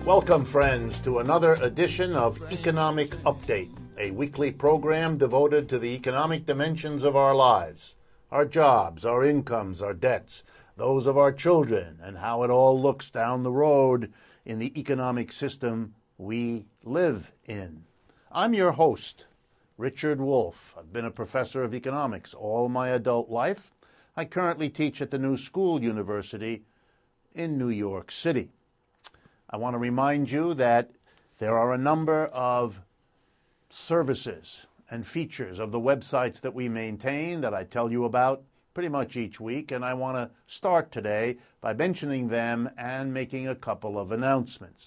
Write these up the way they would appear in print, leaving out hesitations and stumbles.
Welcome, friends, to another edition of Economic Update, a weekly program devoted to the economic dimensions of our lives, our jobs, our incomes, our debts, those of our children, and how it all looks down the road in the economic system we live in. I'm your host, Richard Wolff. I've been a professor of economics all my adult life. I currently teach at the New School University in New York City. I want to remind you that there are a number of services and features of the websites that we maintain that I tell you about pretty much each week, and I want to start today by mentioning them and making a couple of announcements.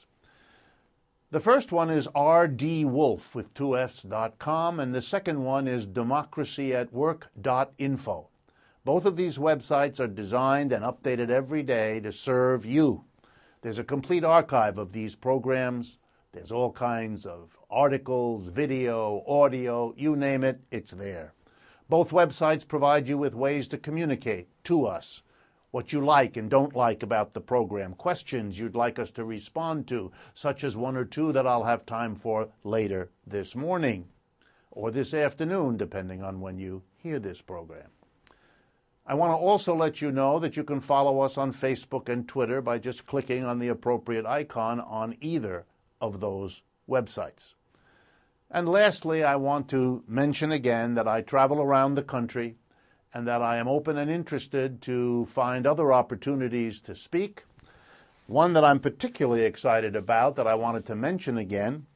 The first one is rdwolf with 2fs.com, and the second one is democracyatwork.info. Both of these websites are designed and updated every day to serve you. There's a complete archive of these programs. There's all kinds of articles, video, audio, you name it, it's there. Both websites provide you with ways to communicate to us what you like and don't like about the program, questions you'd like us to respond to, such as one or two that I'll have time for later this morning or this afternoon, depending on when you hear this program. I want to also let you know that you can follow us on Facebook and Twitter by just clicking on the appropriate icon on either of those websites. And lastly, I want to mention again that I travel around the country and that I am open and interested to find other opportunities to speak. One that I'm particularly excited about that I wanted to mention again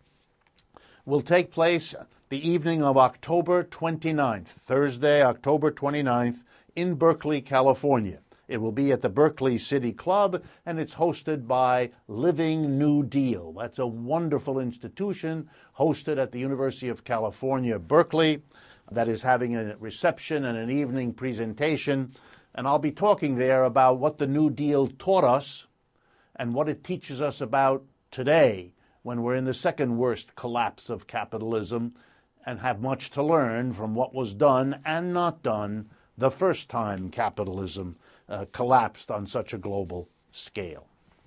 will take place the evening of October 29th, Thursday, October 29th, in Berkeley, California. It will be at the Berkeley City Club, and it's hosted by Living New Deal. That's a wonderful institution hosted at the University of California, Berkeley, that is having a reception and an evening presentation. And I'll be talking there about what the New Deal taught us and what it teaches us about today when we're in the second worst collapse of capitalism and have much to learn from what was done and not done the first time capitalism collapsed on such a global scale.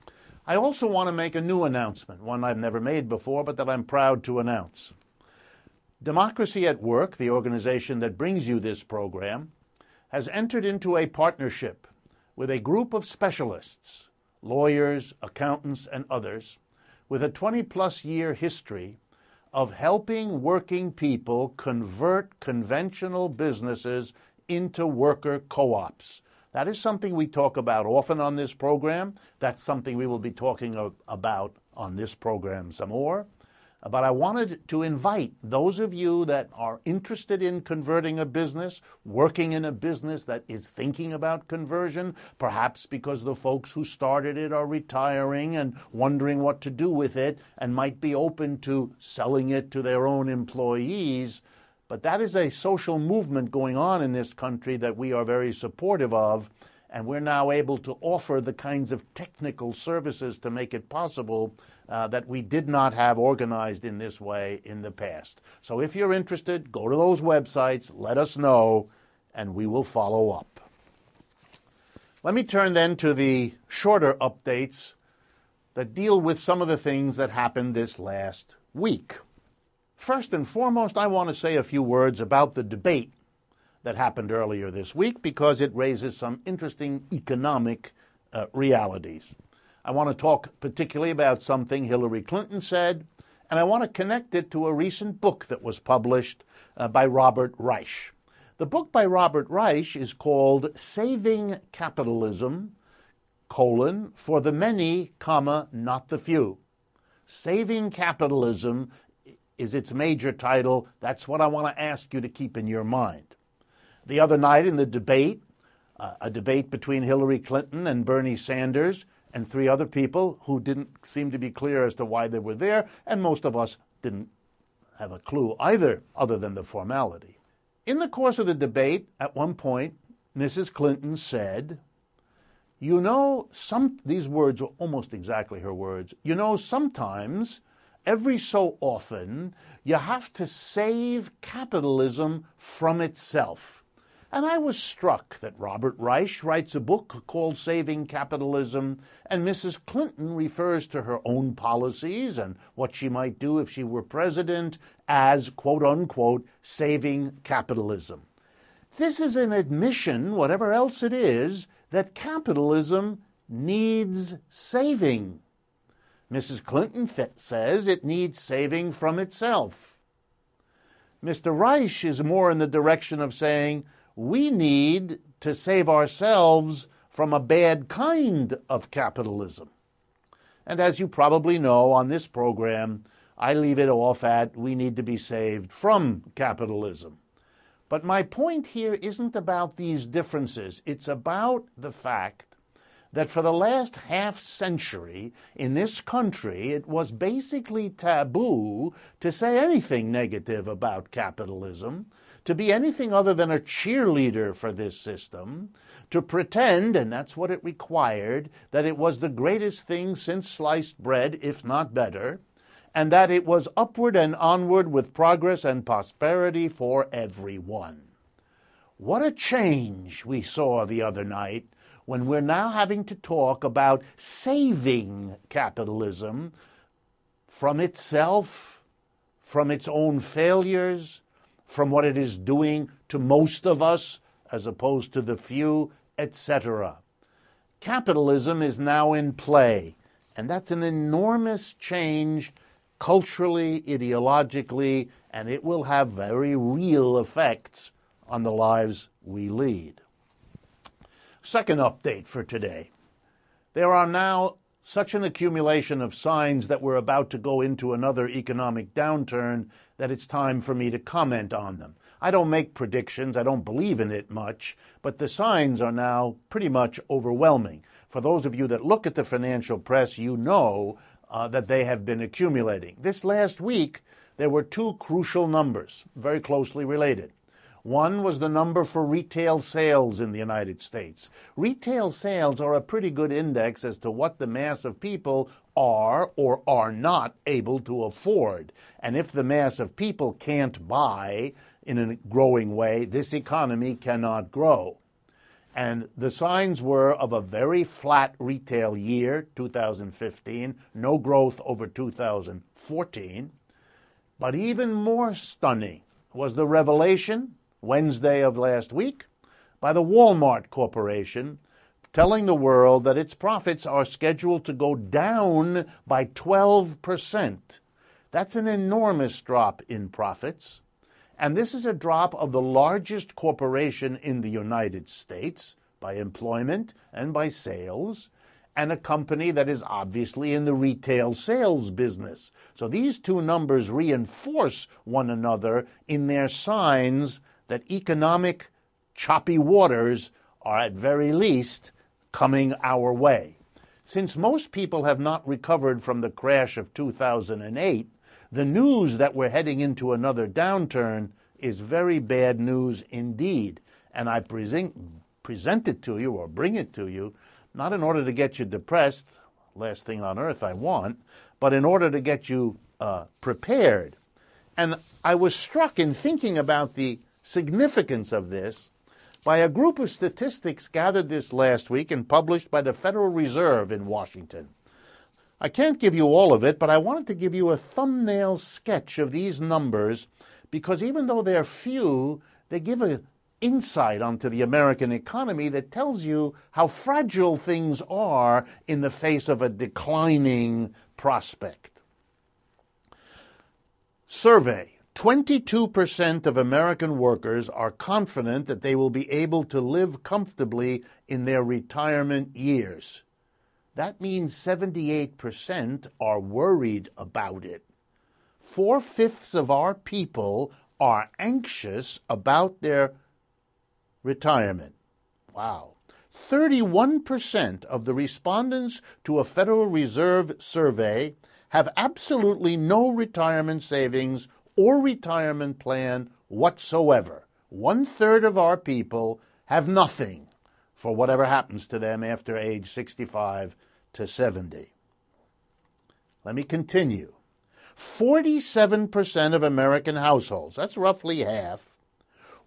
I also want to make a new announcement, one I've never made before, but that I'm proud to announce. Democracy at Work, the organization that brings you this program, has entered into a partnership with a group of specialists, lawyers, accountants, and others, with a 20-plus year history of helping working people convert conventional businesses into worker co-ops. That is something we talk about often on this program. That's something we will be talking about on this program some more. But I wanted to invite those of you that are interested in converting a business, working in a business that is thinking about conversion, perhaps because the folks who started it are retiring and wondering what to do with it and might be open to selling it to their own employees. But that is a social movement going on in this country that we are very supportive of, and we're now able to offer the kinds of technical services to make it possible that we did not have organized in this way in the past. So if you're interested, go to those websites, let us know, and we will follow up. Let me turn then to the shorter updates that deal with some of the things that happened this last week. First and foremost, I want to say a few words about the debate that happened earlier this week because it raises some interesting economic realities. I want to talk particularly about something Hillary Clinton said, and I want to connect it to a recent book that was published by Robert Reich. The book by Robert Reich is called Saving Capitalism, for the many, not the few. Saving Capitalism is its major title. That's what I want to ask you to keep in your mind. The other night in the debate, a debate between Hillary Clinton and Bernie Sanders and three other people who didn't seem to be clear as to why they were there, and most of us didn't have a clue either, other than the formality. In the course of the debate, at one point, Mrs. Clinton said, these words were almost exactly her words, sometimes every so often, you have to save capitalism from itself. And I was struck that Robert Reich writes a book called Saving Capitalism, and Mrs. Clinton refers to her own policies and what she might do if she were president as, quote unquote, saving capitalism. This is an admission, whatever else it is, that capitalism needs saving. Mrs. Clinton says it needs saving from itself. Mr. Reich is more in the direction of saying we need to save ourselves from a bad kind of capitalism. And as you probably know on this program, I leave it off at we need to be saved from capitalism. But my point here isn't about these differences. It's about the fact that for the last half century in this country, it was basically taboo to say anything negative about capitalism, to be anything other than a cheerleader for this system, to pretend, and that's what it required, that it was the greatest thing since sliced bread, if not better, and that it was upward and onward with progress and prosperity for everyone. What a change we saw the other night when we're now having to talk about saving capitalism from itself, from its own failures, from what it is doing to most of us as opposed to the few, etc. Capitalism is now in play, and that's an enormous change culturally, ideologically, and it will have very real effects on the lives we lead. Second update for today. There are now such an accumulation of signs that we're about to go into another economic downturn that it's time for me to comment on them. I don't make predictions, I don't believe in it much, but the signs are now pretty much overwhelming. For those of you that look at the financial press, you know that they have been accumulating. This last week, there were two crucial numbers, very closely related. One was the number for retail sales in the United States. Retail sales are a pretty good index as to what the mass of people are or are not able to afford. And if the mass of people can't buy in a growing way, this economy cannot grow. And the signs were of a very flat retail year, 2015, no growth over 2014. But even more stunning was the revelation Wednesday of last week by the Walmart Corporation telling the world that its profits are scheduled to go down by 12%. That's an enormous drop in profits. And this is a drop of the largest corporation in the United States by employment and by sales, and a company that is obviously in the retail sales business. So these two numbers reinforce one another in their signs that economic choppy waters are at very least coming our way. Since most people have not recovered from the crash of 2008, the news that we're heading into another downturn is very bad news indeed. And I present it to you or bring it to you, not in order to get you depressed, last thing on earth I want, but in order to get you prepared. And I was struck in thinking about the significance of this by a group of statistics gathered this last week and published by the Federal Reserve in Washington. I can't give you all of it, but I wanted to give you a thumbnail sketch of these numbers because even though they're few, they give an insight onto the American economy that tells you how fragile things are in the face of a declining prospect. Survey. 22% of American workers are confident that they will be able to live comfortably in their retirement years. That means 78% are worried about it. 4/5 of our people are anxious about their retirement. Wow. 31% of the respondents to a Federal Reserve survey have absolutely no retirement savings or retirement plan whatsoever. 1/3 of our people have nothing for whatever happens to them after age 65 to 70. Let me continue. 47% of American households, that's roughly half,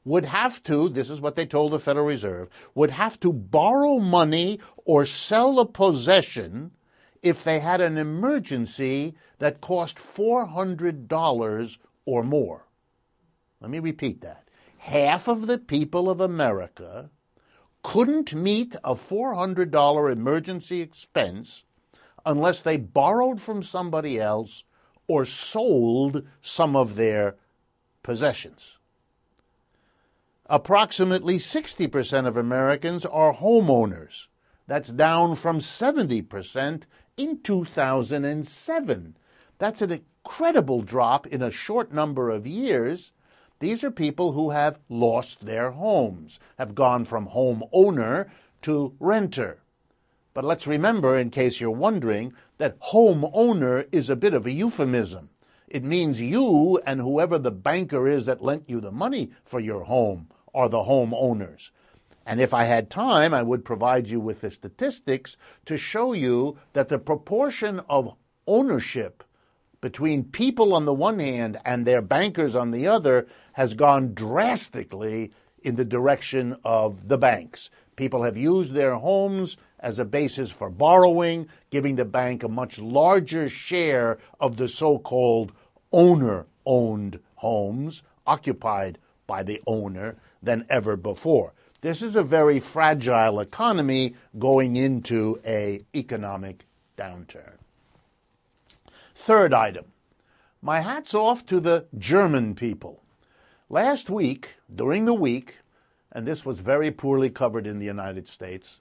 would have to, this is what they told the Federal Reserve, would have to borrow money or sell a possession if they had an emergency that cost $400 or more. Let me repeat that. Half of the people of America couldn't meet a $400 emergency expense unless they borrowed from somebody else or sold some of their possessions. Approximately 60% of Americans are homeowners. That's down from 70% in 2007. That's an incredible drop in a short number of years. These are people who have lost their homes, have gone from homeowner to renter. But let's remember, in case you're wondering, that homeowner is a bit of a euphemism. It means you and whoever the banker is that lent you the money for your home are the homeowners. And if I had time, I would provide you with the statistics to show you that the proportion of ownership between people on the one hand and their bankers on the other has gone drastically in the direction of the banks. People have used their homes as a basis for borrowing, giving the bank a much larger share of the so-called owner-owned homes occupied by the owner than ever before. This is a very fragile economy going into an economic downturn. Third item, my hat's off to the German people. Last week, during the week, and this was very poorly covered in the United States,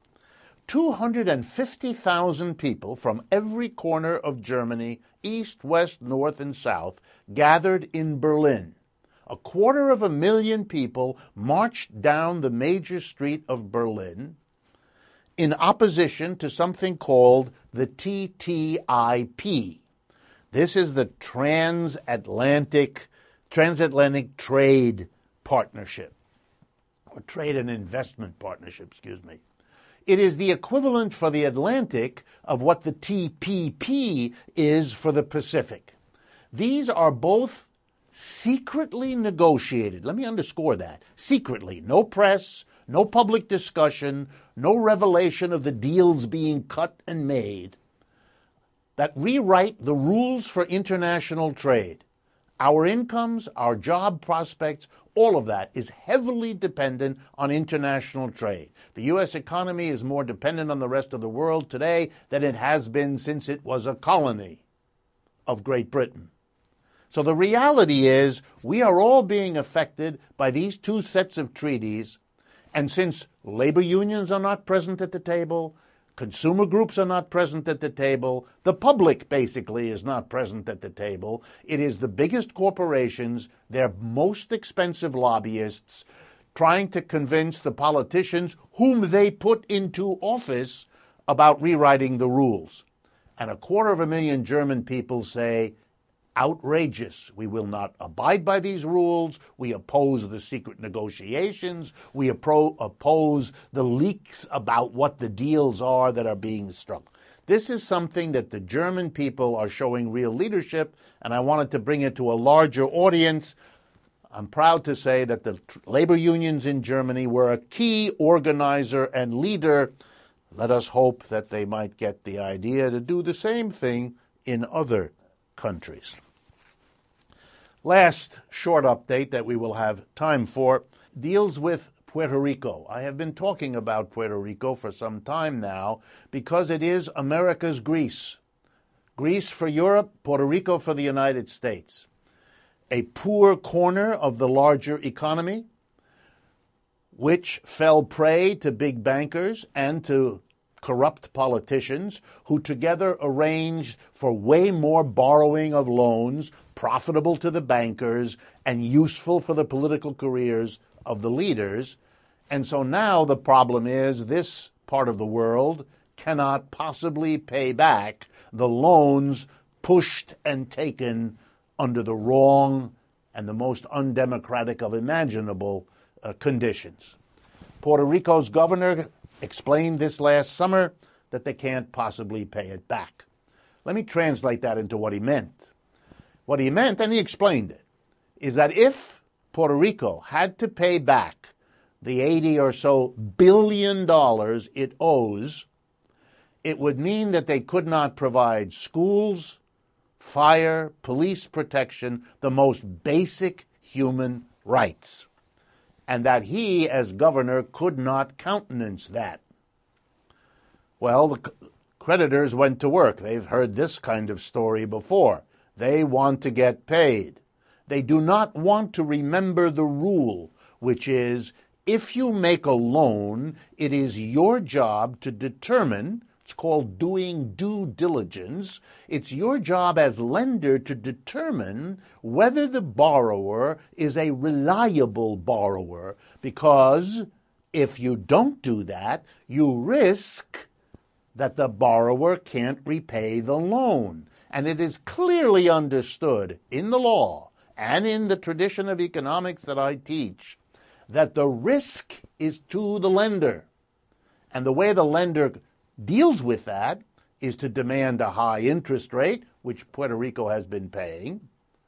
250,000 people from every corner of Germany, east, west, north, and south, gathered in Berlin. 250,000 people marched down the major street of Berlin in opposition to something called the TTIP. This is the transatlantic trade partnership, or trade and investment partnership, It is the equivalent for the Atlantic of what the TPP is for the Pacific. These are both secretly negotiated. Let me underscore that. Secretly. No press, no public discussion, no revelation of the deals being cut and made that rewrite the rules for international trade. Our incomes, our job prospects, all of that is heavily dependent on international trade. The U.S. economy is more dependent on the rest of the world today than it has been since it was a colony of Great Britain. So the reality is we are all being affected by these two sets of treaties, and since labor unions are not present at the table, consumer groups are not present at the table, the public basically is not present at the table, it is the biggest corporations, their most expensive lobbyists, trying to convince the politicians whom they put into office about rewriting the rules. And 250,000 German people say, outrageous. We will not abide by these rules. We oppose the secret negotiations. We oppose the leaks about what the deals are that are being struck. This is something that the German people are showing real leadership, and I wanted to bring it to a larger audience. I'm proud to say that the labor unions in Germany were a key organizer and leader. Let us hope that they might get the idea to do the same thing in other countries. Last short update that we will have time for deals with Puerto Rico. I have been talking about Puerto Rico for some time now because it is America's Greece. Greece for Europe, Puerto Rico for the United States. A poor corner of the larger economy, which fell prey to big bankers and to corrupt politicians who together arranged for way more borrowing of loans, profitable to the bankers and useful for the political careers of the leaders. And so now the problem is this part of the world cannot possibly pay back the loans pushed and taken under the wrong and the most undemocratic of imaginable conditions. Puerto Rico's governor explained this last summer that they can't possibly pay it back. Let me translate that into what he meant. What he meant, and he explained it, is that if Puerto Rico had to pay back the $80 or so billion it owes, it would mean that they could not provide schools, fire, police protection, the most basic human rights, and that he, as governor, could not countenance that. Well, the creditors went to work. They've heard this kind of story before. They want to get paid. They do not want to remember the rule, which is, if you make a loan, it is your job to determine, it's called doing due diligence, it's your job as lender to determine whether the borrower is a reliable borrower, because if you don't do that, you risk that the borrower can't repay the loan. And it is clearly understood in the law and in the tradition of economics that I teach that the risk is to the lender. And the way the lender deals with that is to demand a high interest rate, which Puerto Rico has been paying.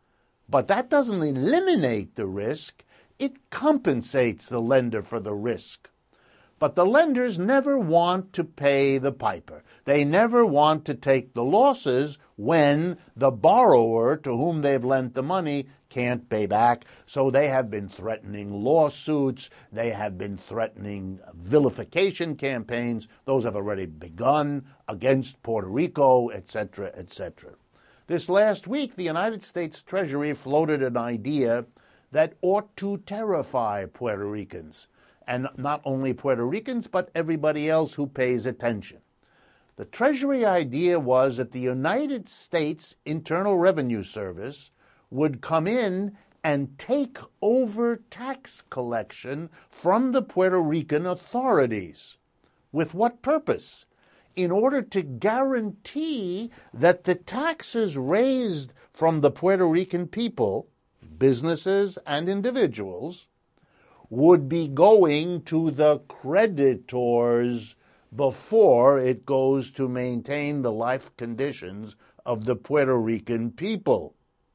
But that doesn't eliminate the risk. It compensates the lender for the risk. But the lenders never want to pay the piper. They never want to take the losses when the borrower to whom they've lent the money can't pay back. So they have been threatening lawsuits. They have been threatening vilification campaigns. Those have already begun against Puerto Rico, etc., etc. This last week, the United States Treasury floated an idea that ought to terrify Puerto Ricans. And not only Puerto Ricans, but everybody else who pays attention. The Treasury idea was that the United States Internal Revenue Service would come in and take over tax collection from the Puerto Rican authorities. With what purpose? In order to guarantee that the taxes raised from the Puerto Rican people, businesses and individuals, would be going to the creditors before it goes to maintain the life conditions of the Puerto Rican people.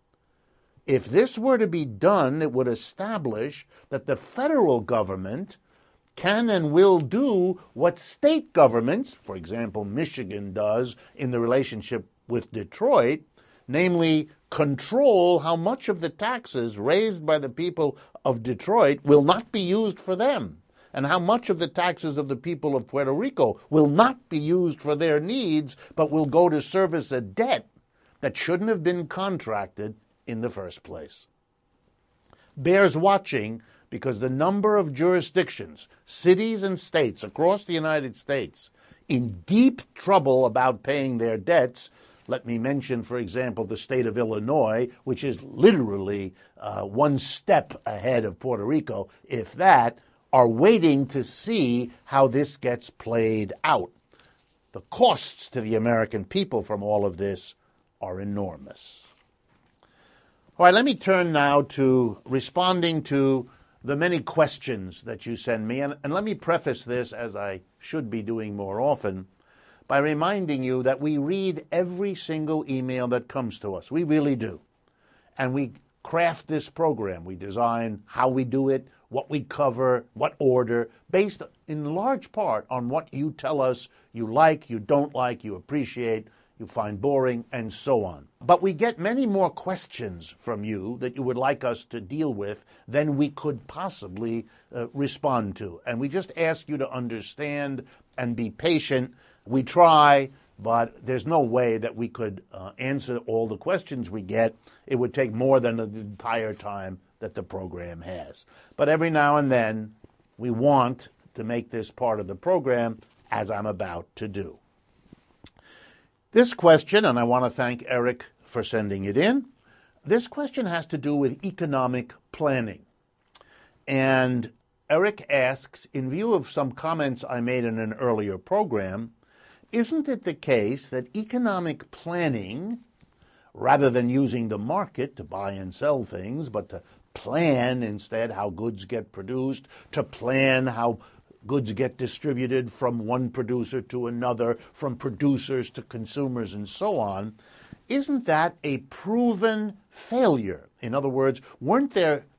If this were to be done, it would establish that the federal government can and will do what state governments, for example, Michigan does in the relationship with Detroit, namely control how much of the taxes raised by the people of Detroit will not be used for them, and how much of the taxes of the people of Puerto Rico will not be used for their needs, but will go to service a debt that shouldn't have been contracted in the first place. Bears watching, because the number of jurisdictions, cities and states across the United States in deep trouble about paying their debts. Let me mention, for example, the state of Illinois, which is literally one step ahead of Puerto Rico, if that, are waiting to see how this gets played out. The costs to the American people from all of this are enormous. All right, let me turn now to responding to the many questions that you send me. And let me preface this, as I should be doing more often, by reminding you that we read every single email that comes to us. We really do. And we craft this program. We design how we do it, what we cover, what order, based in large part on what you tell us you like, you don't like, you appreciate, you find boring, and so on. But we get many more questions from you that you would like us to deal with than we could possibly respond to. And we just ask you to understand and be patient. We try, but there's no way that we could answer all the questions we get. It would take more than the entire time that the program has. But every now and then, we want to make this part of the program, as I'm about to do. This question, and I want to thank Eric for sending it in, this question has to do with economic planning. And Eric asks, in view of some comments I made in an earlier program, isn't it the case that economic planning, rather than using the market to buy and sell things, but to plan instead how goods get produced, to plan how goods get distributed from one producer to another, from producers to consumers, and so on, isn't that a proven failure? In other words, weren't there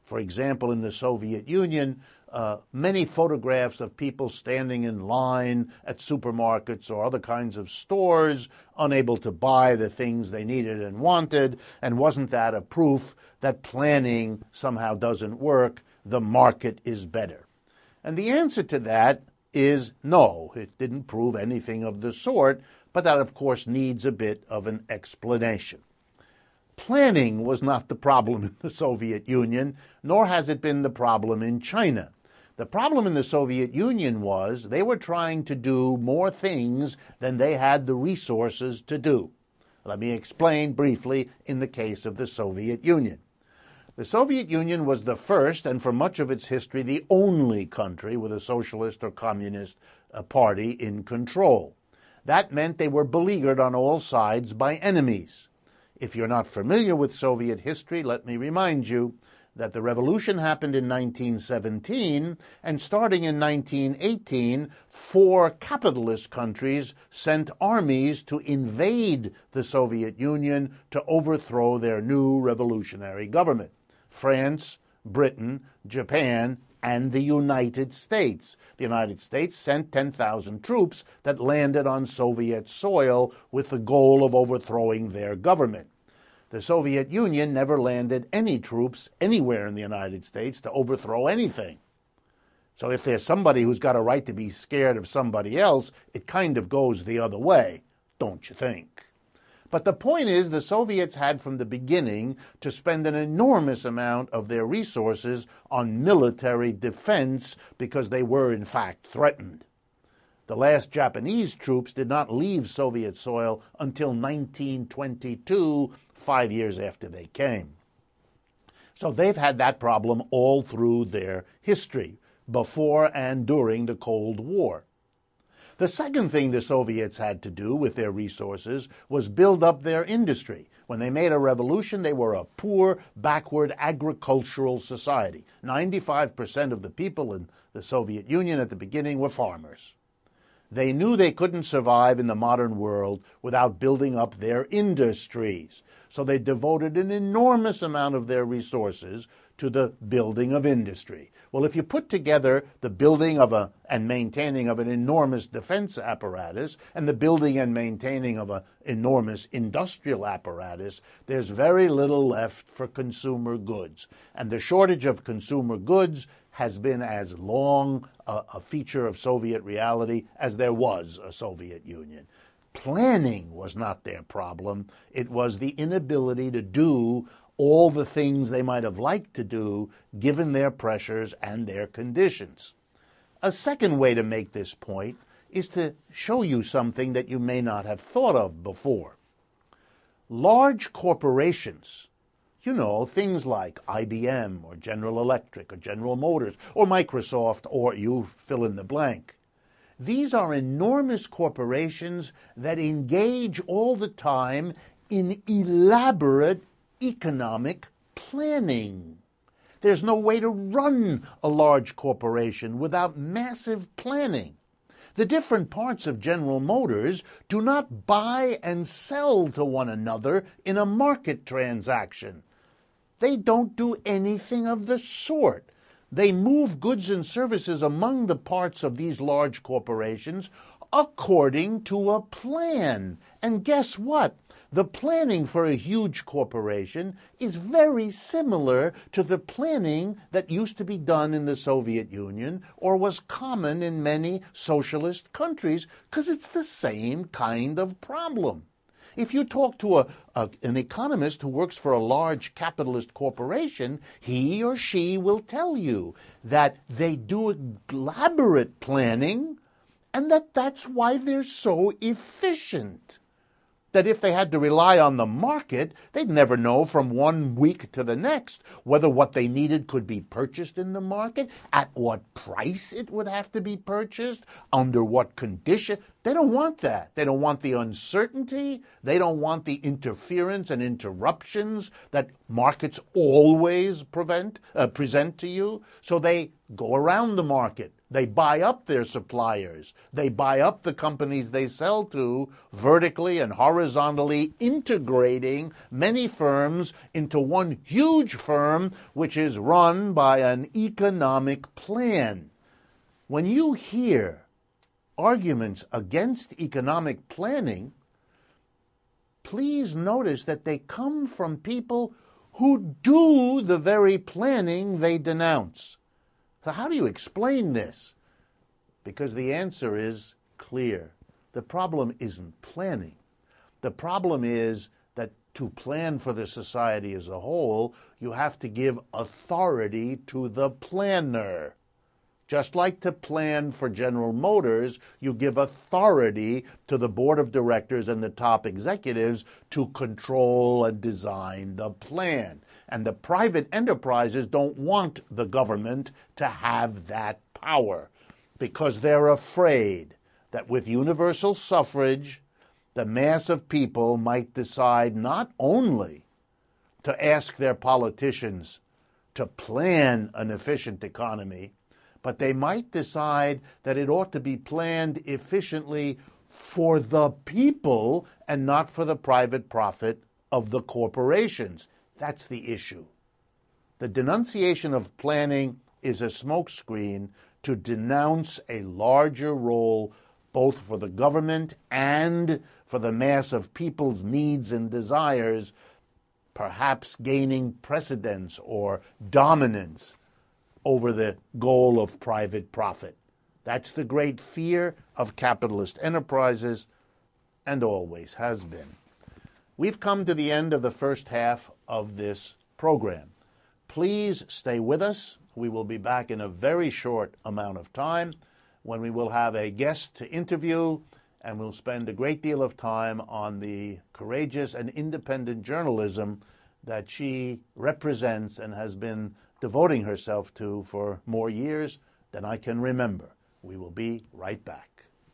For example, in the Soviet Union, many photographs of people standing in line at supermarkets or other kinds of stores, unable to buy the things they needed and wanted. And wasn't that a proof that planning somehow doesn't work? The market is better. And the answer to that is no, it didn't prove anything of the sort, but that, of course, needs a bit of an explanation. Planning was not the problem in the Soviet Union, nor has it been the problem in China. The problem in the Soviet Union was they were trying to do more things than they had the resources to do. Let me explain briefly in the case of the Soviet Union. The Soviet Union was the first, and for much of its history, the only country with a socialist or communist party in control. That meant they were beleaguered on all sides by enemies. If you're not familiar with Soviet history, let me remind you that the revolution happened in 1917, and starting in 1918, 4 capitalist countries sent armies to invade the Soviet Union to overthrow their new revolutionary government. France, Britain, Japan, and the United States. The United States sent 10,000 troops that landed on Soviet soil with the goal of overthrowing their government. The Soviet Union never landed any troops anywhere in the United States to overthrow anything. So if there's somebody who's got a right to be scared of somebody else, it kind of goes the other way, don't you think? But the point is, the Soviets had from the beginning to spend an enormous amount of their resources on military defense because they were, in fact, threatened. The last Japanese troops did not leave Soviet soil until 1922, 5 years after they came. So they've had that problem all through their history, before and during the Cold War. The second thing the Soviets had to do with their resources was build up their industry. When they made a revolution, they were a poor, backward agricultural society. 95% of the people in the Soviet Union at the beginning were farmers. They knew they couldn't survive in the modern world without building up their industries. So they devoted an enormous amount of their resources to the building of industry. Well, if you put together the building of and maintaining of an enormous defense apparatus and the building and maintaining of an enormous industrial apparatus, there's very little left for consumer goods. And the shortage of consumer goods has been as long a feature of Soviet reality as there was a Soviet Union. Planning was not their problem. It was the inability to do all the things they might have liked to do given their pressures and their conditions. A second way to make this point is to show you something that you may not have thought of before. Large corporations, things like IBM or General Electric or General Motors or Microsoft, or you fill in the blank. These are enormous corporations that engage all the time in elaborate economic planning. There's no way to run a large corporation without massive planning. The different parts of General Motors do not buy and sell to one another in a market transaction. They don't do anything of the sort. They move goods and services among the parts of these large corporations according to a plan. And guess what? The planning for a huge corporation is very similar to the planning that used to be done in the Soviet Union or was common in many socialist countries, because it's the same kind of problem. If you talk to an economist who works for a large capitalist corporation, he or she will tell you that they do elaborate planning and that's why they're so efficient. That if they had to rely on the market, they'd never know from one week to the next whether what they needed could be purchased in the market, at what price it would have to be purchased, under what condition. They don't want that. They don't want the uncertainty. They don't want the interference and interruptions that markets always present to you. So they go around the market. They buy up their suppliers. They buy up the companies they sell to, vertically and horizontally integrating many firms into one huge firm, which is run by an economic plan. When you hear arguments against economic planning, please notice that they come from people who do the very planning they denounce. So how do you explain this? Because the answer is clear. The problem isn't planning. The problem is that to plan for the society as a whole, you have to give authority to the planner. Just like to plan for General Motors, you give authority to the board of directors and the top executives to control and design the plan. And the private enterprises don't want the government to have that power because they're afraid that with universal suffrage, the mass of people might decide not only to ask their politicians to plan an efficient economy, but they might decide that it ought to be planned efficiently for the people and not for the private profit of the corporations. That's the issue. The denunciation of planning is a smokescreen to denounce a larger role both for the government and for the mass of people's needs and desires, perhaps gaining precedence or dominance over the goal of private profit. That's the great fear of capitalist enterprises and always has been. We've come to the end of the first half of this program. Please stay with us. We will be back in a very short amount of time when we will have a guest to interview, and we'll spend a great deal of time on the courageous and independent journalism that she represents and has been devoting herself to for more years than I can remember. We will be right back.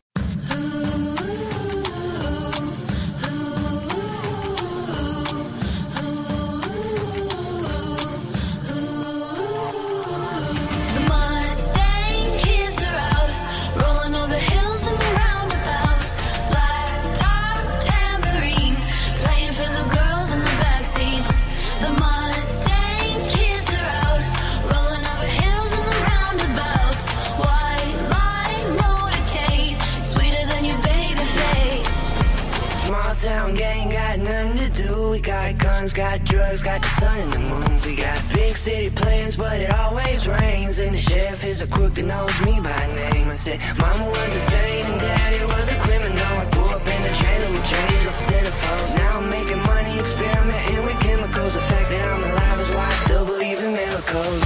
Got drugs, got the sun and the moon. We got big city plans, but it always rains. And the sheriff is a crook that knows me by name. I said, Mama was a saint and Daddy was a criminal. I grew up in a trailer with dreams of centerfolds. Now I'm making money, experimenting with chemicals. The fact that I'm alive is why I still believe in miracles.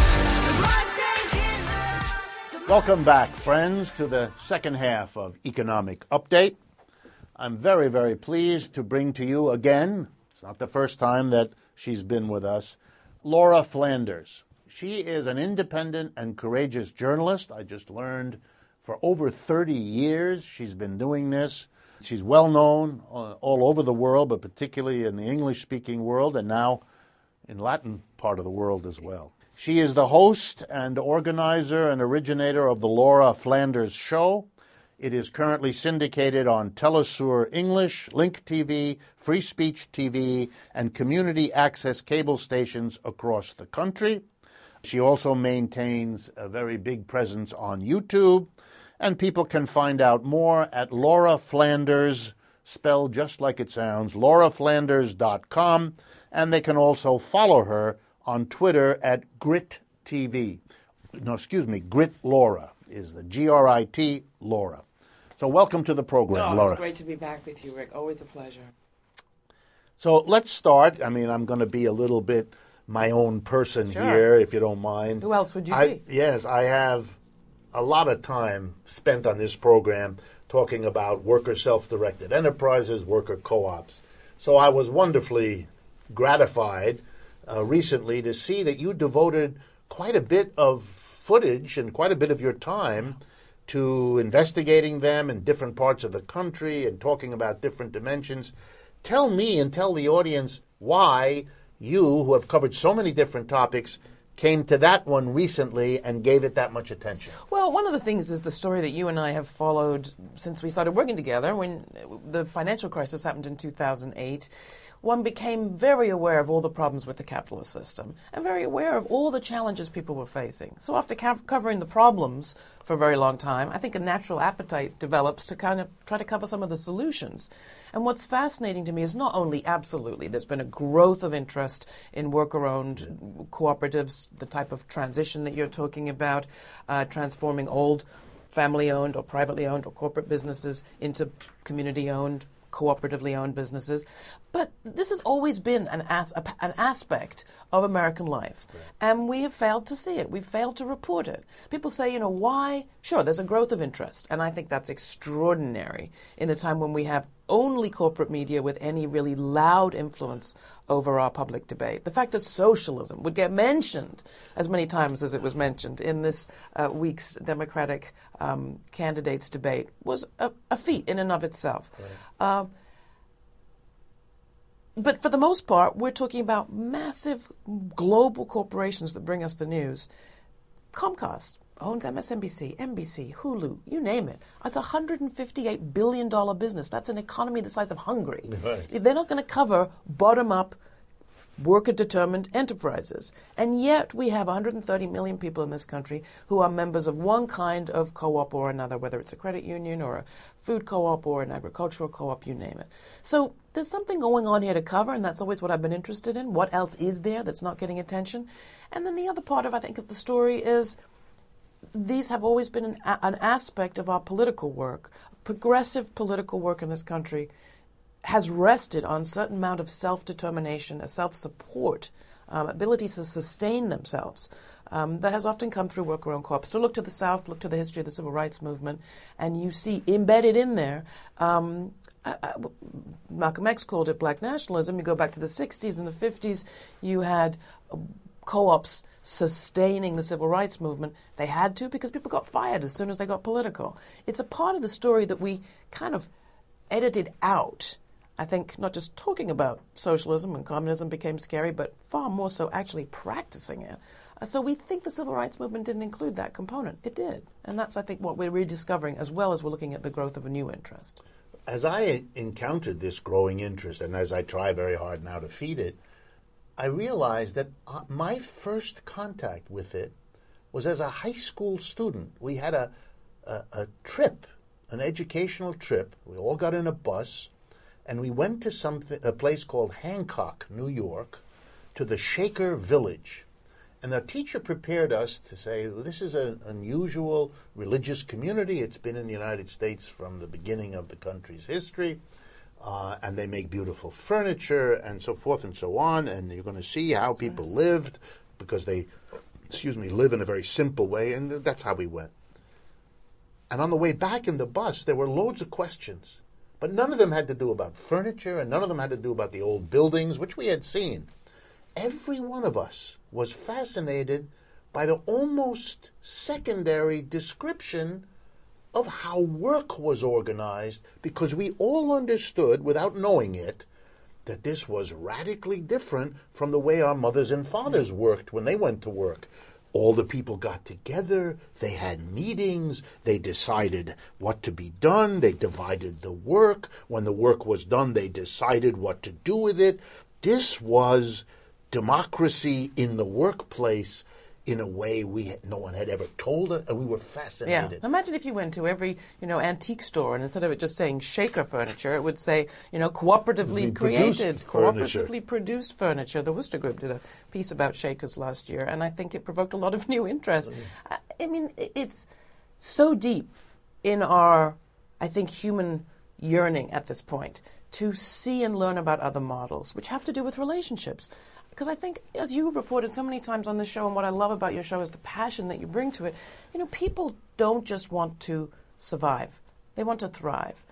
Welcome back, friends, to the second half of Economic Update. I'm very, very pleased to bring to you again, it's not the first time that she's been with us, Laura Flanders. She is an independent and courageous journalist. I just learned for over 30 years she's been doing this. She's well known all over the world, but particularly in the English-speaking world and now in Latin part of the world as well. She is the host and organizer and originator of the Laura Flanders Show. It is currently syndicated on Telesur English, Link TV, Free Speech TV, and community access cable stations across the country. She also maintains a very big presence on YouTube, and people can find out more at Laura Flanders, spelled just like it sounds, lauraflanders.com, and they can also follow her on Twitter at Grit TV. Grit Laura is the Grit Laura. So welcome to the program, Laura. It's great to be back with you, Rick. Always a pleasure. So let's start. I mean, I'm going to be a little bit my own person here, if you don't mind. Who else would you be? Yes, I have a lot of time spent on this program talking about worker self-directed enterprises, worker co-ops. So I was wonderfully gratified recently to see that you devoted quite a bit of footage and quite a bit of your time to investigating them in different parts of the country and talking about different dimensions. Tell me and tell the audience why you, who have covered so many different topics, came to that one recently and gave it that much attention? Well, one of the things is the story that you and I have followed since we started working together. When the financial crisis happened in 2008, one became very aware of all the problems with the capitalist system and very aware of all the challenges people were facing. So after covering the problems for a very long time, I think a natural appetite develops to kind of try to cover some of the solutions. And what's fascinating to me is not only absolutely there's been a growth of interest in worker-owned cooperatives, the type of transition that you're talking about, transforming old family-owned or privately owned or corporate businesses into community-owned, cooperatively owned businesses. But this has always been an aspect of American life. Right. And we have failed to see it. We've failed to report it. People say, why? Sure, there's a growth of interest. And I think that's extraordinary in a time when we have only corporate media with any really loud influence over our public debate. The fact that socialism would get mentioned as many times as it was mentioned in this week's Democratic candidates debate was a feat in and of itself. Right. But for the most part, we're talking about massive global corporations that bring us the news. Comcast owns MSNBC, NBC, Hulu, you name it. It's a $158 billion business. That's an economy the size of Hungary. Right. They're not going to cover bottom-up, worker-determined enterprises. And yet we have 130 million people in this country who are members of one kind of co-op or another, whether it's a credit union or a food co-op or an agricultural co-op, you name it. So there's something going on here to cover, and that's always what I've been interested in. What else is there that's not getting attention? And then the other part of, I think, of the story is these have always been an aspect of our political work. Progressive political work in this country has rested on a certain amount of self-determination, a self-support, ability to sustain themselves. That has often come through worker-owned co-ops. So look to the South, look to the history of the civil rights movement, and you see embedded in there, Malcolm X called it black nationalism. You go back to the 60s and the 50s, you had co-ops sustaining the civil rights movement. They had to because people got fired as soon as they got political. It's a part of the story that we kind of edited out. I think not just talking about socialism and communism became scary, but far more so actually practicing it. So we think the civil rights movement didn't include that component. It did. And that's, I think, what we're rediscovering as well as we're looking at the growth of a new interest. As I encountered this growing interest, and as I try very hard now to feed it, I realized that my first contact with it was as a high school student. We had a trip, an educational trip. We all got in a bus, and we went to a place called Hancock, New York, to the Shaker Village. And our teacher prepared us to say, this is an unusual religious community. It's been in the United States from the beginning of the country's history. And they make beautiful furniture and so forth and so on. And you're going to see how people lived because they, live in a very simple way. And that's how we went. And on the way back in the bus, there were loads of questions. But none of them had to do about furniture, and none of them had to do about the old buildings, which we had seen. Every one of us was fascinated by the almost secondary description of how work was organized, because we all understood, without knowing it, that this was radically different from the way our mothers and fathers worked when they went to work. All the people got together, they had meetings, they decided what to be done, they divided the work. When the work was done, they decided what to do with it. This was democracy in the workplace in a way no one had ever told us, and we were fascinated. Yeah. Imagine if you went to every, antique store, and instead of it just saying Shaker furniture, it would say, cooperatively created, cooperatively produced furniture. The Worcester Group did a piece about Shakers last year, and I think it provoked a lot of new interest. I mean, it's so deep in our, I think, human yearning at this point to see and learn about other models, which have to do with relationships. Because I think, as you've reported so many times on this show, and what I love about your show is the passion that you bring to it, people don't just want to survive. They want to thrive.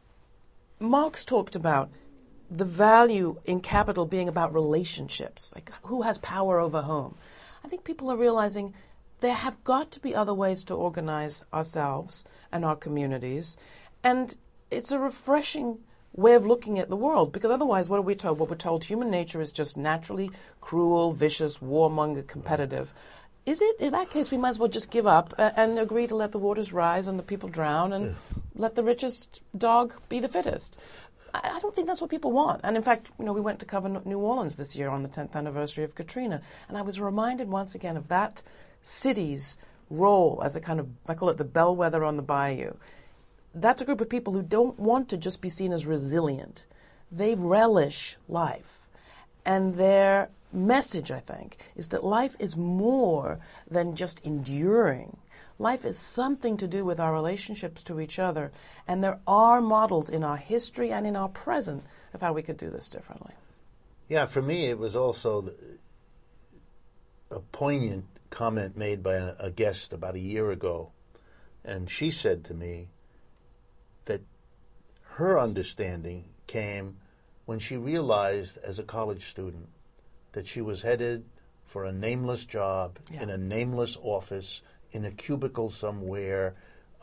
Marx talked about the value in capital being about relationships, like who has power over whom. I think people are realizing there have got to be other ways to organize ourselves and our communities. And it's a refreshing way of looking at the world, because otherwise what are we told? Well, we're told human nature is just naturally cruel, vicious, warmonger, competitive. Is it? In that case, we might as well just give up and agree to let the waters rise and the people drown and let the richest dog be the fittest. I don't think that's what people want. And in fact, we went to cover New Orleans this year on the 10th anniversary of Katrina, and I was reminded once again of that city's role as a kind of, I call it the bellwether on the bayou. That's a group of people who don't want to just be seen as resilient. They relish life. And their message, I think, is that life is more than just enduring. Life is something to do with our relationships to each other. And there are models in our history and in our present of how we could do this differently. Yeah, for me, it was also a poignant comment made by a guest about a year ago. And she said to me that her understanding came when she realized as a college student that she was headed for a nameless job in a nameless office in a cubicle somewhere,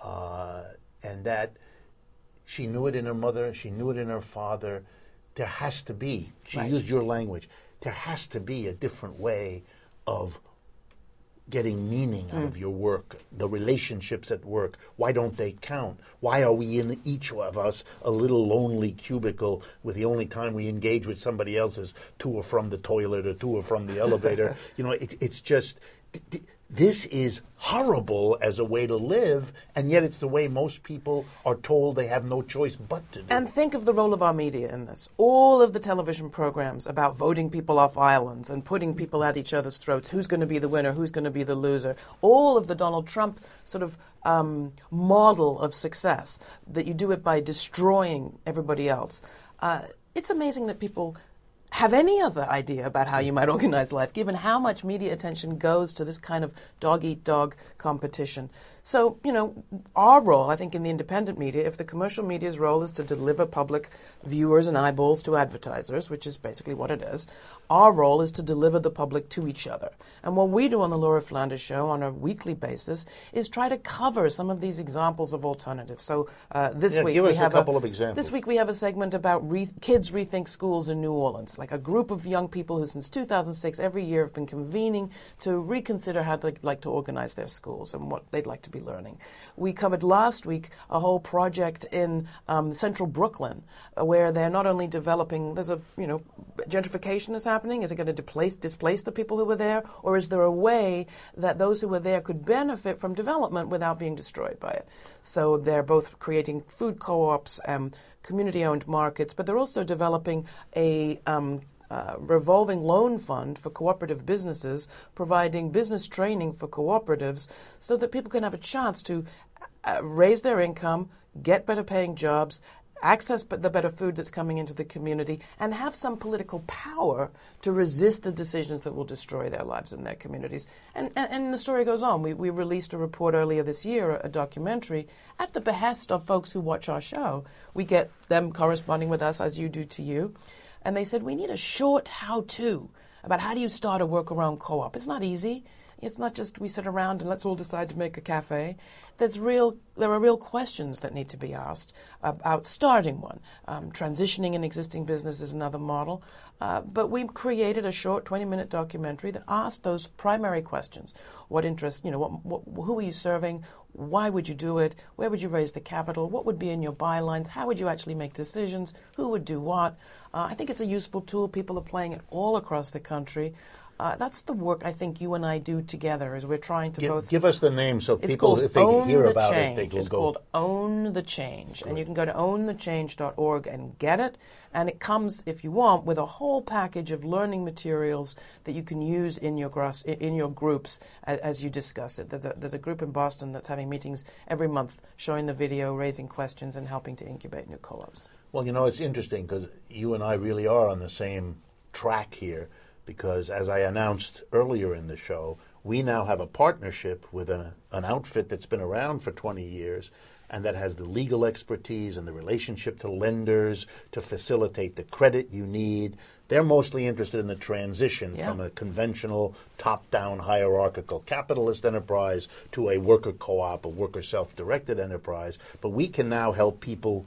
and that she knew it in her mother, she knew it in her father. There has to be, she used your language, there has to be a different way of getting meaning out of your work, the relationships at work. Why don't they count? Why are we in each of us a little lonely cubicle with the only time we engage with somebody else is to or from the toilet or to or from the elevator? It's just... This is horrible as a way to live, and yet it's the way most people are told they have no choice but to do. And think of the role of our media in this. All of the television programs about voting people off islands and putting people at each other's throats, who's going to be the winner, who's going to be the loser, all of the Donald Trump sort of model of success, that you do it by destroying everybody else. It's amazing that people have any other idea about how you might organize life, given how much media attention goes to this kind of dog-eat-dog competition. So, our role, I think, in the independent media, if the commercial media's role is to deliver public viewers and eyeballs to advertisers, which is basically what it is, our role is to deliver the public to each other. And what we do on the Laura Flanders Show on a weekly basis is try to cover some of these examples of alternatives. So this week give us we have a couple of examples. This week we have a segment about Kids Rethink Schools in New Orleans, like a group of young people who since 2006 every year have been convening to reconsider how they'd like to organize their schools and what they'd like to be learning. We covered last week a whole project in central Brooklyn where they're not only developing, there's a, gentrification is happening. Is it going to displace the people who were there? Or is there a way that those who were there could benefit from development without being destroyed by it? So they're both creating food co-ops, community-owned markets, but they're also developing a revolving loan fund for cooperative businesses, providing business training for cooperatives so that people can have a chance to raise their income, get better paying jobs, access the better food that's coming into the community, and have some political power to resist the decisions that will destroy their lives and their communities. And the story goes on. We released a report earlier this year, a documentary, at the behest of folks who watch our show. We get them corresponding with us, as you do to you. And they said, we need a short how-to about how do you start a workaround co-op. It's not easy. It's not just we sit around and let's all decide to make a cafe. There are real questions that need to be asked about starting one. Transitioning an existing business is another model. But we created a short 20-minute documentary that asked those primary questions. What interests, who are you serving? Why would you do it? Where would you raise the capital? What would be in your bylines? How would you actually make decisions? Who would do what? I think it's a useful tool. People are playing it all across the country. That's the work I think you and I do together, is we're trying to both... Give us the name so people, if they hear about it, they will go... It's called Own the Change. Good. And you can go to ownthechange.org and get it. And it comes, if you want, with a whole package of learning materials that you can use in your groups as you discuss it. There's a group in Boston that's having meetings every month showing the video, raising questions, and helping to incubate new co-ops. Well, it's interesting because you and I really are on the same track here. Because as I announced earlier in the show, we now have a partnership with an outfit that's been around for 20 years and that has the legal expertise and the relationship to lenders to facilitate the credit you need. They're mostly interested in the transition from a conventional top-down hierarchical capitalist enterprise to a worker co-op, a worker self-directed enterprise. But we can now help people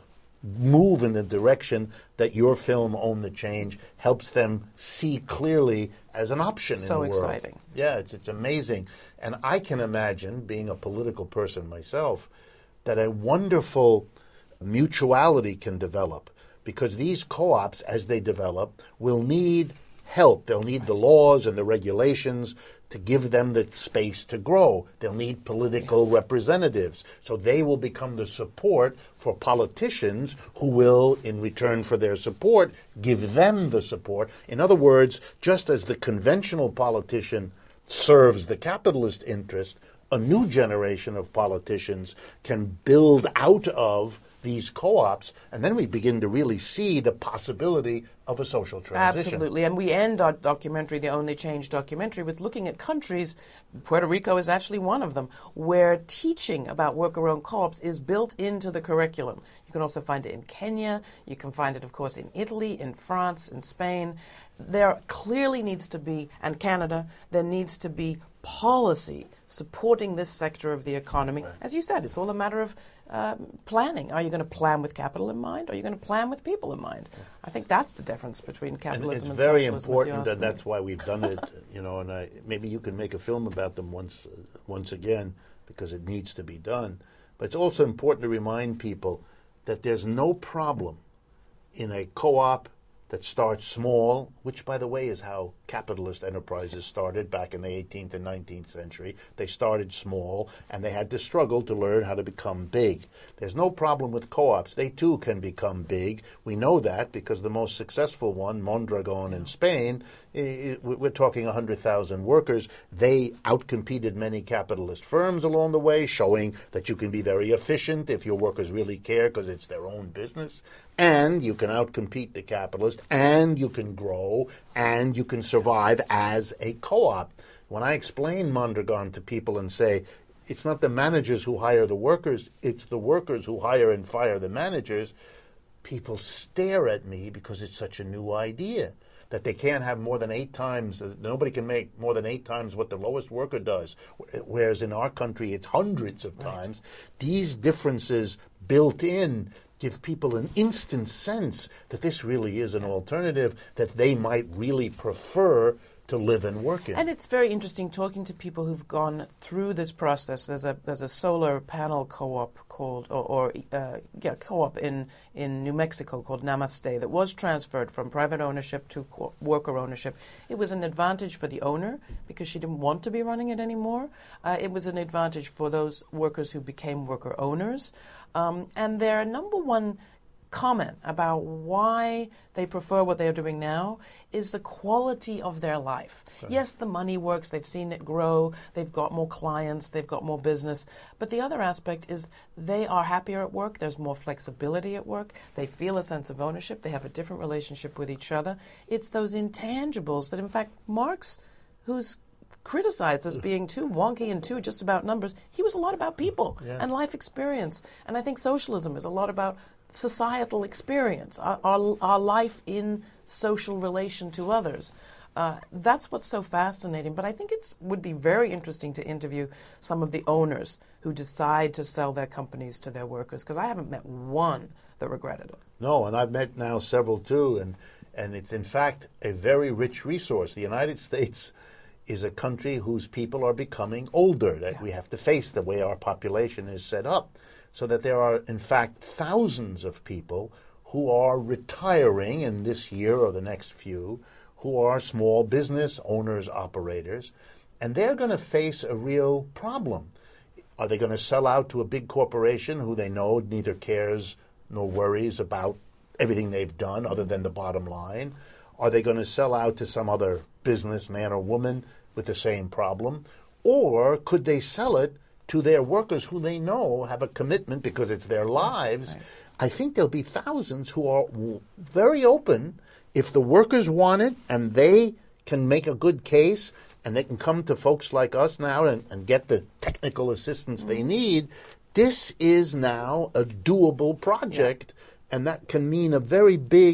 move in the direction that your film, Own the Change, helps them see clearly as an option in the world. So exciting. Yeah, it's amazing. And I can imagine, being a political person myself, that a wonderful mutuality can develop, because these co-ops, as they develop, will need help. They'll need the laws and the regulations to give them the space to grow. They'll need political representatives. So they will become the support for politicians who will, in return for their support, give them the support. In other words, just as the conventional politician serves the capitalist interest, a new generation of politicians can build out of these co-ops, and then we begin to really see the possibility of a social transition. Absolutely, and we end our documentary, the Own the Change documentary, with looking at countries, Puerto Rico is actually one of them, where teaching about worker-owned co-ops is built into the curriculum. You can also find it in Kenya, you can find it, of course, in Italy, in France, in Spain. There clearly needs to be, and Canada, there needs to be policy supporting this sector of the economy. Right. As you said, it's all a matter of planning. Are you going to plan with capital in mind? Or are you going to plan with people in mind? I think that's the difference between capitalism and socialism. It's very important, and that's why we've done it. And maybe you can make a film about them once again, because it needs to be done. But it's also important to remind people that there's no problem in a co-op that starts small, which, by the way, is how capitalist enterprises started back in the 18th and 19th century. They started small, and they had to struggle to learn how to become big. There's no problem with co-ops. They, too, can become big. We know that because the most successful one, Mondragon in Spain, we're talking 100,000 workers. They outcompeted many capitalist firms along the way, showing that you can be very efficient if your workers really care because it's their own business. And you can outcompete the capitalist, and you can grow, and you can survive as a co-op. When I explain Mondragon to people and say, it's not the managers who hire the workers, it's the workers who hire and fire the managers, people stare at me because it's such a new idea, that they can't have more than 8 times, nobody can make more than 8 times what the lowest worker does, whereas in our country it's hundreds of times. These differences built in give people an instant sense that this really is an alternative that they might really prefer to live and work in. And it's very interesting talking to people who've gone through this process. There's a solar panel co-op called, co-op in New Mexico called Namaste that was transferred from private ownership to worker ownership. It was an advantage for the owner because she didn't want to be running it anymore. It was an advantage for those workers who became worker owners. And their number one comment about why they prefer what they're doing now is the quality of their life. Okay. Yes, the money works, they've seen it grow, they've got more clients, they've got more business, but the other aspect is they are happier at work, there's more flexibility at work, they feel a sense of ownership, they have a different relationship with each other. It's those intangibles that, in fact, Marx, who's criticized as being too wonky and too just about numbers, he was a lot about people and life experience. And I think socialism is a lot about societal experience, our life in social relation to others. That's what's so fascinating. But I think it would be very interesting to interview some of the owners who decide to sell their companies to their workers, because I haven't met one that regretted it. No, and I've met now several too, and it's in fact a very rich resource. The United States is a country whose people are becoming older, that we have to face the way our population is set up. So that there are, in fact, thousands of people who are retiring in this year or the next few, who are small business owners, operators, and they're going to face a real problem. Are they going to sell out to a big corporation who they know neither cares nor worries about everything they've done other than the bottom line? Are they going to sell out to some other businessman or woman with the same problem? Or could they sell it to their workers who they know have a commitment because it's their lives? Right. I think there'll be thousands who are very open if the workers want it and they can make a good case and they can come to folks like us now and get the technical assistance they need. This is now a doable project, and that can mean a very big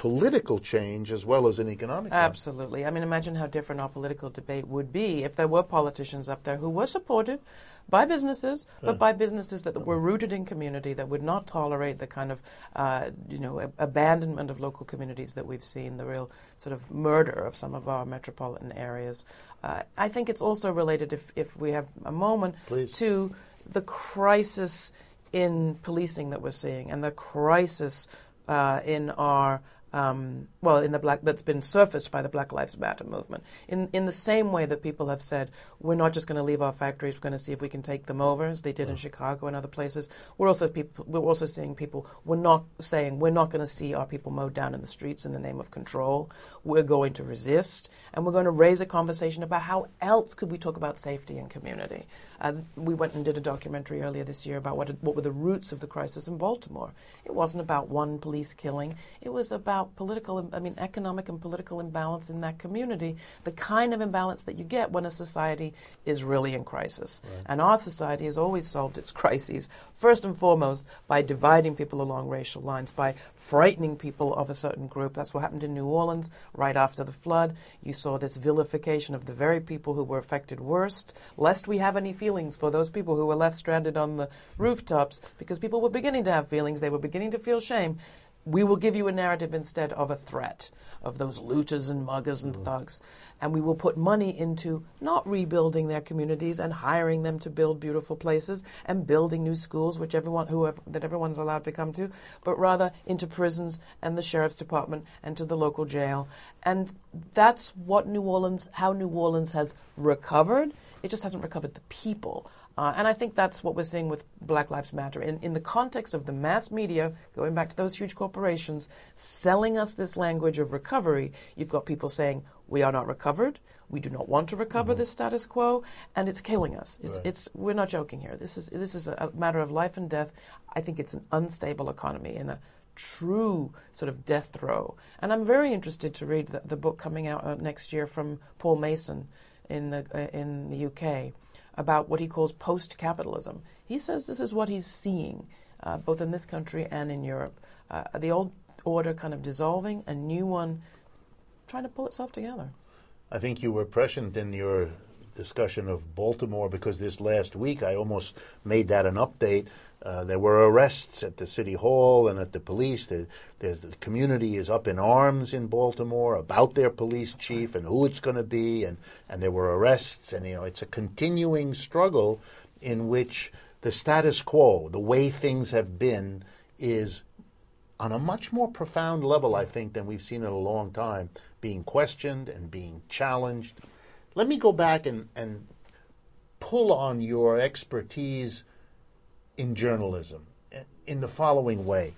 political change as well as an economic one. Absolutely. I mean, imagine how different our political debate would be if there were politicians up there who were supported by businesses, but by businesses that were rooted in community, that would not tolerate the kind of, abandonment of local communities that we've seen, the real sort of murder of some of our metropolitan areas. I think it's also related, if we have a moment, Please. to the crisis in policing that we're seeing and the crisis in our that's been surfaced by the Black Lives Matter movement. In the same way that people have said, we're not just going to leave our factories, we're going to see if we can take them over, as they did in Chicago and other places. We're also seeing people, we're not going to see our people mowed down in the streets in the name of control. We're going to resist, and we're going to raise a conversation about how else could we talk about safety and community. We went and did a documentary earlier this year about what were the roots of the crisis in Baltimore. It wasn't about one police killing. It was about economic and political imbalance in that community, the kind of imbalance that you get when a society is really in crisis. Right. And our society has always solved its crises, first and foremost, by dividing people along racial lines, by frightening people of a certain group. That's what happened in New Orleans right after the flood. You saw this vilification of the very people who were affected worst, lest we have any feelings for those people who were left stranded on the rooftops, because people were beginning to have feelings, they were beginning to feel shame. We will give you a narrative instead of a threat of those looters and muggers and thugs. And we will put money into not rebuilding their communities and hiring them to build beautiful places and building new schools, that everyone's allowed to come to, but rather into prisons and the sheriff's department and to the local jail. And that's what how New Orleans has recovered. It just hasn't recovered the people. And I think that's what we're seeing with Black Lives Matter. In the context of the mass media, going back to those huge corporations, selling us this language of recovery, you've got people saying, we are not recovered, we do not want to recover this status quo, and it's killing us. We're not joking here. This is a matter of life and death. I think it's an unstable economy in a true sort of death throw. And I'm very interested to read the book coming out next year from Paul Mason in the UK, about what he calls post-capitalism. He says this is what he's seeing, both in this country and in Europe. The old order kind of dissolving, a new one trying to pull itself together. I think you were prescient in your discussion of Baltimore, because this last week I almost made that an update. There were arrests at the city hall and at the police. The community is up in arms in Baltimore about their police chief and who it's going to be, and there were arrests, and it's a continuing struggle in which the status quo, the way things have been, is on a much more profound level, I think, than we've seen in a long time, being questioned and being challenged. Let me go back and pull on your expertise in journalism in the following way.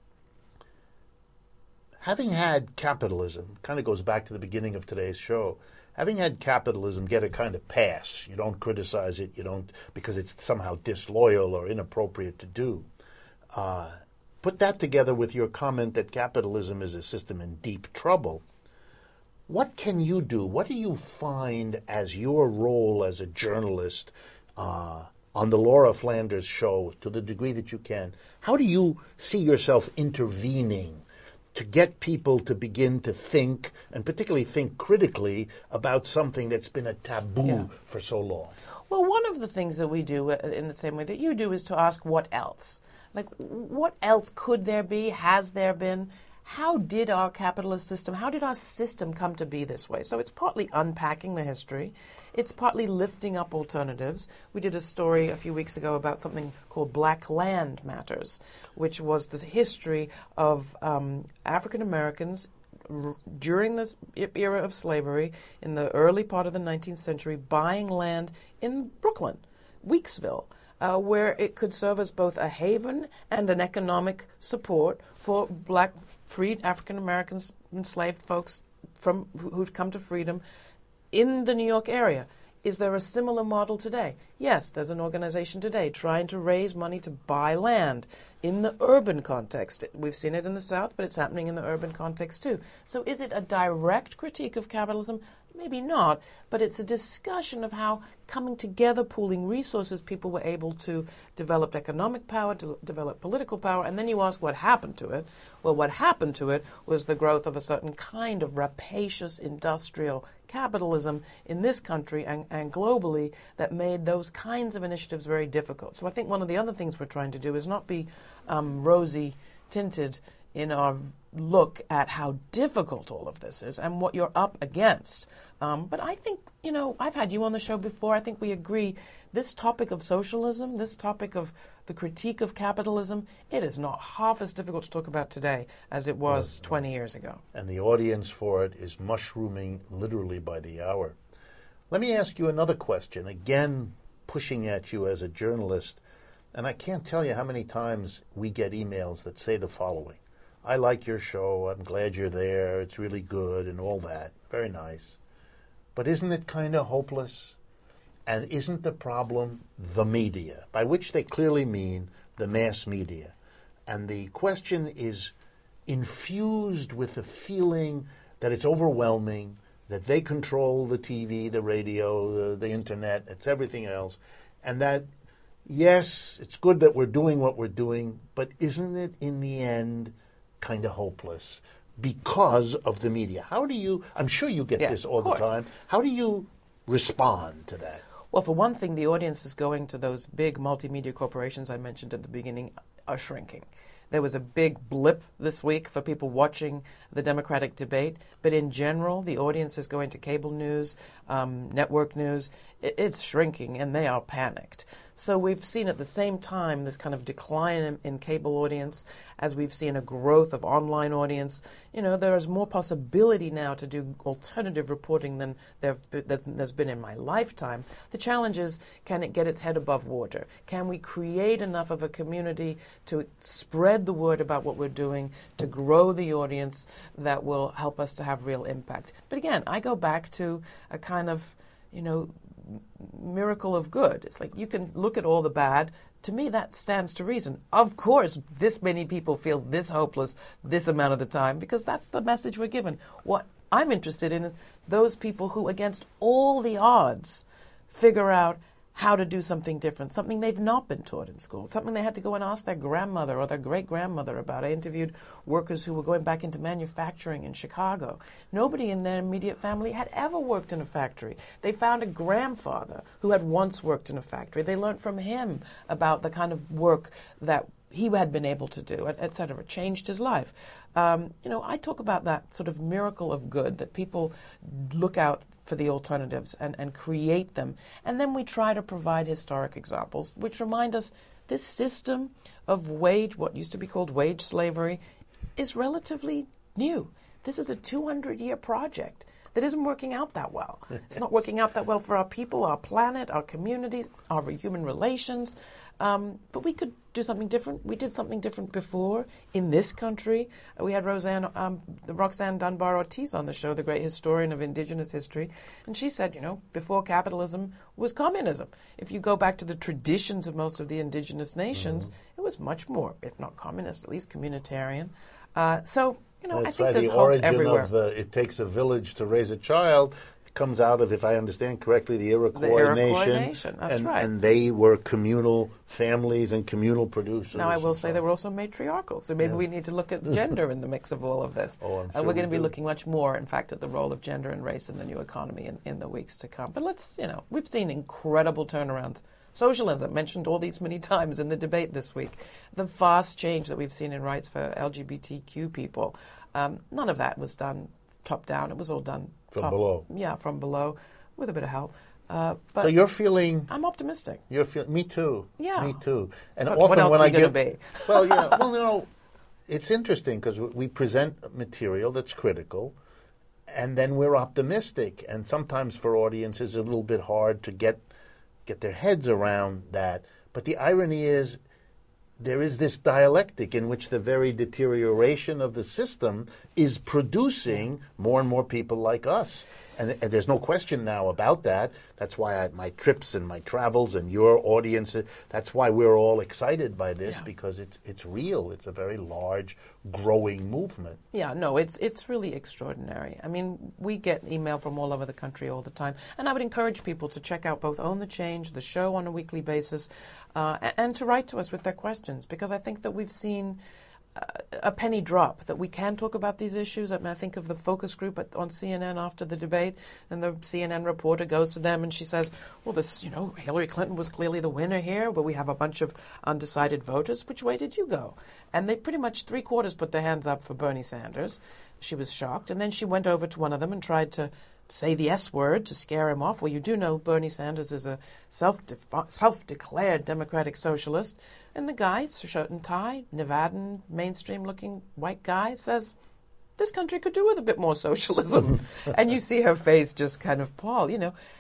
Having had capitalism, kind of goes back to the beginning of today's show, having had capitalism get a kind of pass, you don't criticize it, because it's somehow disloyal or inappropriate to do. Put that together with your comment that capitalism is a system in deep trouble. What can you do? What do you find as your role as a journalist on the Laura Flanders show, to the degree that you can? How do you see yourself intervening to get people to begin to think, and particularly think critically, about something that's been a taboo for so long? Well, one of the things that we do in the same way that you do is to ask what else. Like, what else could there be? Has there been? How did our capitalist system, how did our system come to be this way? So it's partly unpacking the history. It's partly lifting up alternatives. We did a story a few weeks ago about something called Black Land Matters, which was the history of African Americans during this era of slavery in the early part of the 19th century buying land in Brooklyn, Weeksville, where it could serve as both a haven and an economic support for black freed African Americans, enslaved folks who'd come to freedom in the New York area. Is there a similar model today? Yes, there's an organization today trying to raise money to buy land in the urban context. We've seen it in the South, but it's happening in the urban context too. So is it a direct critique of capitalism? Maybe not, but it's a discussion of how coming together, pooling resources, people were able to develop economic power, to develop political power, and then you ask what happened to it. Well, what happened to it was the growth of a certain kind of rapacious industrial capitalism in this country and globally that made those kinds of initiatives very difficult. So I think one of the other things we're trying to do is not be rosy-tinted in our look at how difficult all of this is and what you're up against. But I think, I've had you on the show before. I think we agree this topic of socialism, this topic of the critique of capitalism, it is not half as difficult to talk about today as it was 20 years ago. And the audience for it is mushrooming literally by the hour. Let me ask you another question, again pushing at you as a journalist. And I can't tell you how many times we get emails that say the following. I like your show, I'm glad you're there, it's really good and all that. Very nice. But isn't it kind of hopeless? And isn't the problem the media, by which they clearly mean the mass media? And the question is infused with the feeling that it's overwhelming, that they control the TV, the radio, the internet, it's everything else, and that, yes, it's good that we're doing what we're doing, but isn't it in the end kind of hopeless because of the media? How do you, I'm sure you get this all the time, how do you respond to that? Well, for one thing, the audiences going to those big multimedia corporations I mentioned at the beginning are shrinking. There was a big blip this week for people watching the Democratic debate, but in general, the audiences going to cable news, network news, it's shrinking, and they are panicked. So we've seen at the same time this kind of decline in cable audience as we've seen a growth of online audience. There is more possibility now to do alternative reporting than there's been in my lifetime. The challenge is, can it get its head above water? Can we create enough of a community to spread the word about what we're doing, to grow the audience that will help us to have real impact? But again, I go back to a kind of, miracle of good. It's like you can look at all the bad. To me, that stands to reason. Of course, this many people feel this hopeless this amount of the time because that's the message we're given. What I'm interested in is those people who, against all the odds, figure out how to do something different, something they've not been taught in school, something they had to go and ask their grandmother or their great-grandmother about. I interviewed workers who were going back into manufacturing in Chicago. Nobody in their immediate family had ever worked in a factory. They found a grandfather who had once worked in a factory. They learned from him about the kind of work that he had been able to do, et cetera. It changed his life. I talk about that sort of miracle of good, that people look out for the alternatives and create them. And then we try to provide historic examples, which remind us this system of what used to be called wage slavery, is relatively new. This is a 200-year project that isn't working out that well. It's not working out that well for our people, our planet, our communities, our human relations. But we could do something different. We did something different before in this country. We had Roxanne Dunbar-Ortiz on the show, the great historian of indigenous history, and she said, before capitalism was communism. If you go back to the traditions of most of the indigenous nations, it was much more, if not communist, at least communitarian. I think there's hope everywhere. The origin of it takes a village to raise a child comes out of, if I understand correctly, the Iroquois Nation. That's right. And they were communal families and communal producers. Now, I will say they were also matriarchal, so maybe we need to look at gender in the mix of all of this. I'm sure we're going to be looking much more, in fact, at the role of gender and race in the new economy in the weeks to come. But we've seen incredible turnarounds. Socialism, mentioned all these many times in the debate this week. The vast change that we've seen in rights for LGBTQ people. None of that was done top down. It was all done from below. Yeah, from below, with a bit of help. But so you're feeling... I'm optimistic. You're feeling... Me too. Yeah. Me too. And but often what else when are you going to be? Well, it's interesting because we present material that's critical, and then we're optimistic. And sometimes for audiences, it's a little bit hard to get their heads around that. But the irony is, there is this dialectic in which the very deterioration of the system is producing more and more people like us. And there's no question now about that. That's why my trips and my travels and your audience, that's why we're all excited by this, because it's real. It's a very large, growing movement. Yeah, no, it's really extraordinary. I mean, we get email from all over the country all the time. And I would encourage people to check out both Own the Change, the show on a weekly basis, and to write to us with their questions, because I think that we've seen a penny drop, that we can talk about these issues. I mean, I think of the focus group on CNN after the debate, and the CNN reporter goes to them and she says, well, Hillary Clinton was clearly the winner here, but we have a bunch of undecided voters. Which way did you go? And they pretty much 3/4 put their hands up for Bernie Sanders. She was shocked. And then she went over to one of them and tried to say the S word to scare him off. Well, you do know Bernie Sanders is a self-declared democratic socialist. And the guy, shirt and tie, Nevadan, mainstream-looking white guy, says, this country could do with a bit more socialism. And you see her face just kind of pall.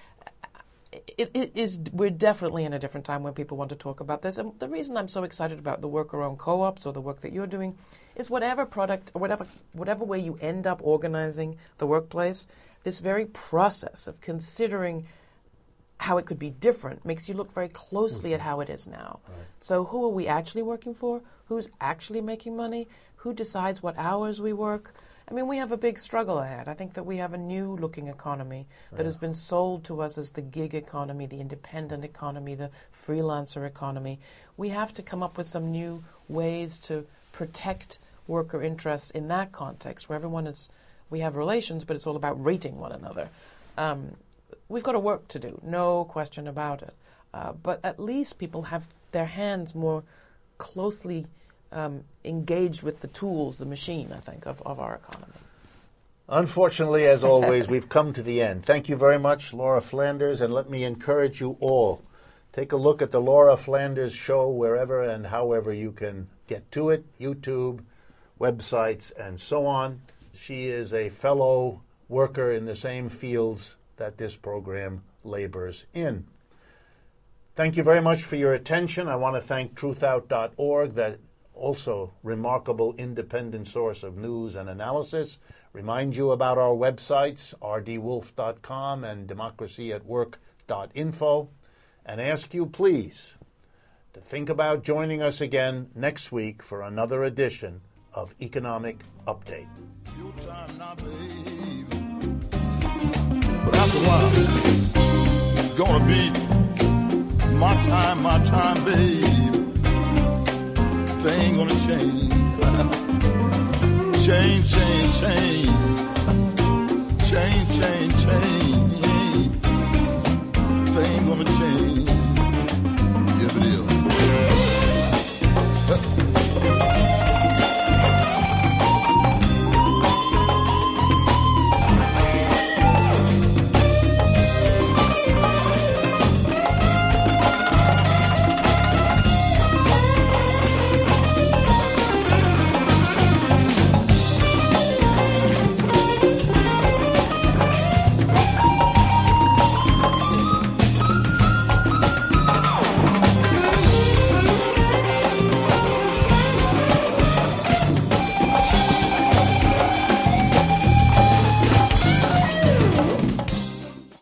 We're definitely in a different time when people want to talk about this. And the reason I'm so excited about the worker-owned co-ops or the work that you're doing is whatever product or whatever way you end up organizing the workplace, this very process of considering how it could be different makes you look very closely at how it is now. Right. So who are we actually working for? Who's actually making money? Who decides what hours we work? I mean, we have a big struggle ahead. I think that we have a new-looking economy that has been sold to us as the gig economy, the independent economy, the freelancer economy. We have to come up with some new ways to protect worker interests in that context, where we have relations, but it's all about rating one another. We've got a work to do, no question about it. But at least people have their hands more closely engaged with the tools, the machine, I think, of our economy. Unfortunately, as always, we've come to the end. Thank you very much, Laura Flanders, and let me encourage you all. Take a look at the Laura Flanders show wherever and however you can get to it, YouTube, websites, and so on. She is a fellow worker in the same fields that this program labors in. Thank you very much for your attention. I want to thank truthout.org, that also remarkable independent source of news and analysis. Remind you about our websites, rdwolf.com and democracyatwork.info, and ask you, please, to think about joining us again next week for another edition of Economic Update. But after a while, it's gonna be my time, babe. Things gonna change. Change.